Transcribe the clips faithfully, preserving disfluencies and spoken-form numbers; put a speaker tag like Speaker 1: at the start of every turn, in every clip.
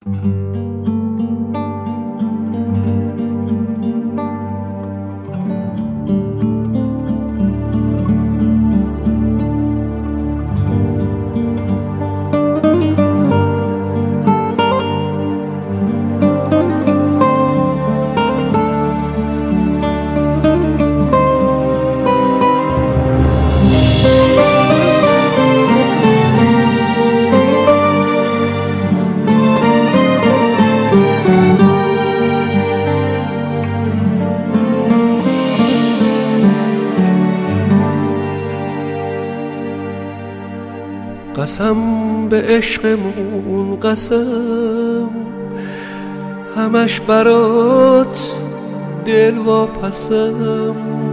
Speaker 1: قسم به عشقمون قسم، همش برات دل واپسم.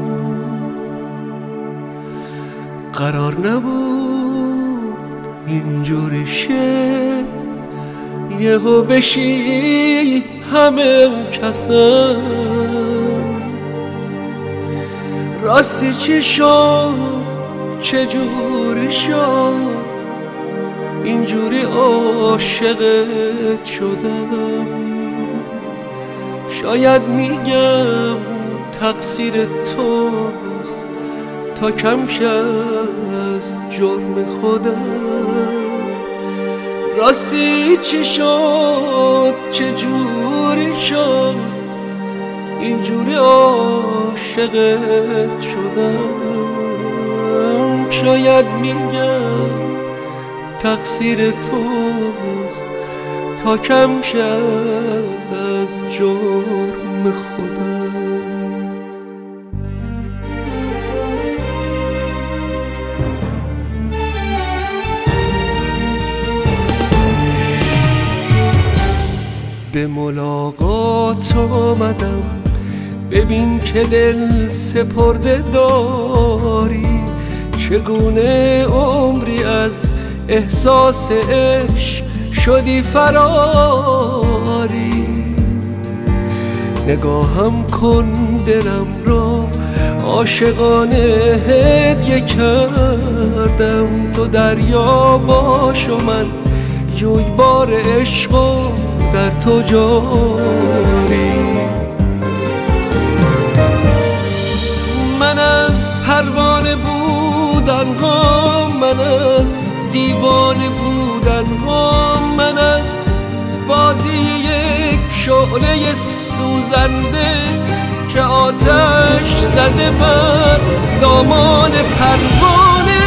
Speaker 1: قرار نبود اینجوری شه، یهو بشی همه کسم. راستی چی شد چجوری شد اینجوری عاشقت شدم؟ شاید میگم تقصیر توست، تا کم شه از جرم خودم. راستی چی شد چجوری شد اینجوری عاشقت شدم؟ شاید میگم تقصیر توست، تا کم شه از جرم خودم. به ملاقات آمدم، ببین که دل سپرده داری. چگونه عمری از احساس عشق شدی فراری. نگاهم کن دلم را عاشقانه هدیه کردم. تو دریا باش و من جویبار عشق و در تو جاری. من از پروانه بودن ها، من از دیوانه بودن ها، من از بازی یک شعله سوزنده که آتش زده بر دامان پروانه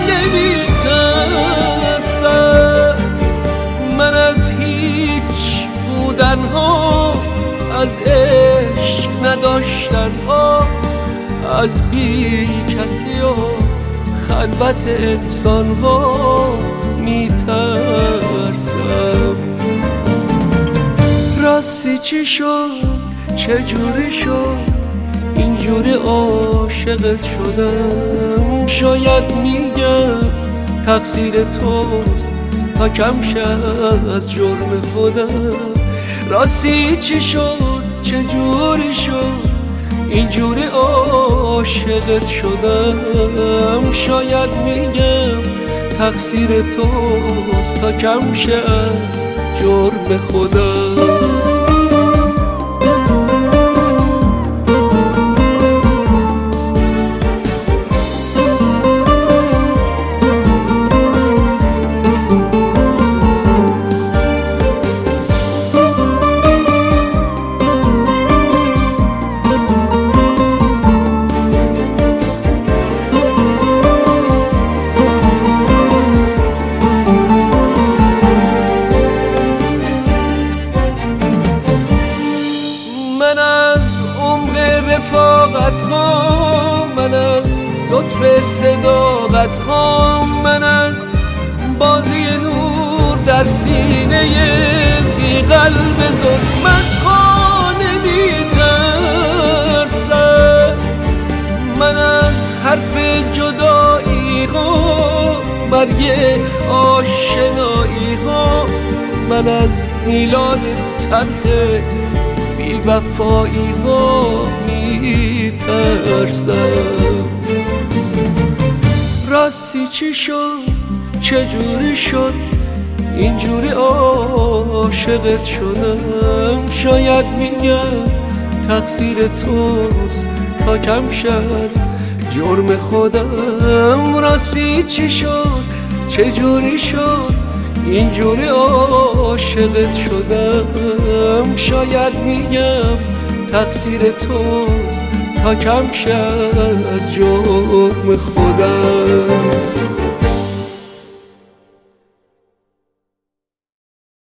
Speaker 1: نمی‌ترسم. من از هیچ بودن ها، از عشق نداشتن ها، از بی کسی و خلوت انسان ها میترسم. راستی چی شد چجوری شد اینجوری عاشقت شدم؟ شاید میگم تقصیر توست، تا کم شه از جرم خودم. راستی چی شد چجوری شد اینجوری عاشقت شدم؟ شاید میگم تقصیر توست، تا کم شه از جرم خودم. من از عمق رفاقت ها، من از لطف صداقت ها، من از بازی نور در سینه بی قلب ظلمت ها نمی‌ترسم. من از حرف جدایی ها، مرگ آشنایی ها، من از میلاد تلخ بی وفایی ها میترسم. راستی چی شد چجوری شد اینجوری عاشقت شدم. شاید میگم تقصیر توست تا کم شد جرم خودم. راستی چی شد چجوری شد اینجوری عاشقت شدم. شاید میگم تقصیر توست تا کم شد جرم خودم.